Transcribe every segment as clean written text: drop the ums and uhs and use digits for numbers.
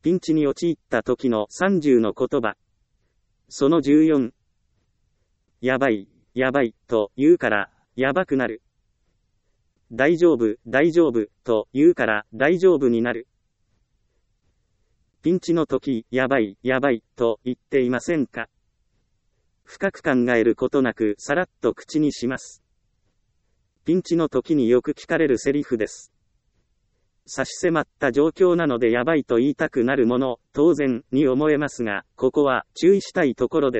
ピンチに陥った時の30の言葉。その14。やばい、やばい、と言うから、やばくなる。大丈夫、大丈夫、と言うから、大丈夫になる。ピンチの時、やばい、やばい、と言っていませんか？深く考えることなく、さらっと口にします。ピンチの時によく聞かれるセリフです。差し迫った状況なのでやばいと言いたくなるもの、当然に思えますが、ここは注意したいところです。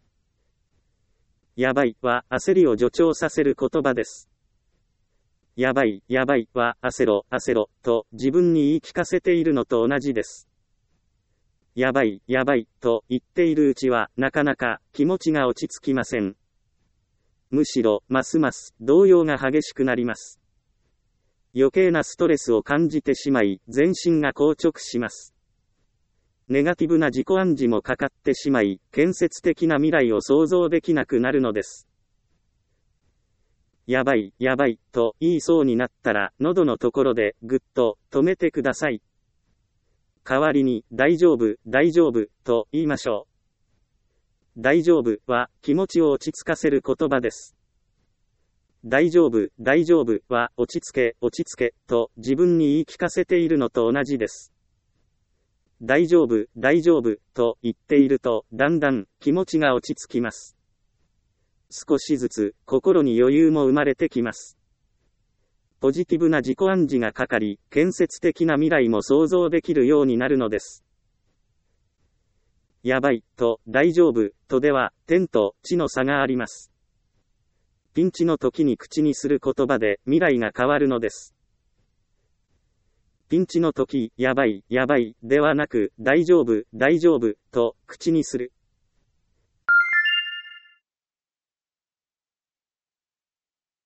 やばいは焦りを助長させる言葉です。やばい、やばいは焦ろ、焦ろ、と自分に言い聞かせているのと同じです。やばい、やばい、と言っているうちは、なかなか気持ちが落ち着きません。むしろ、ますます動揺が激しくなります。余計なストレスを感じてしまい、全身が硬直します。ネガティブな自己暗示もかかってしまい、建設的な未来を想像できなくなるのです。やばい、やばい、と言いそうになったら、喉のところでぐっと止めてください。代わりに、大丈夫、大丈夫、と言いましょう。大丈夫は気持ちを落ち着かせる言葉です。大丈夫、大丈夫は落ち着け、落ち着け、と自分に言い聞かせているのと同じです。大丈夫、大丈夫、と言っていると、だんだん気持ちが落ち着きます。少しずつ心に余裕も生まれてきます。ポジティブな自己暗示がかかり、建設的な未来も想像できるようになるのです。やばい、と大丈夫、とでは、天と地の差があります。ピンチの時に口にする言葉で未来が変わるのです。ピンチの時、やばい、やばい、ではなく、大丈夫、大丈夫、と口にする。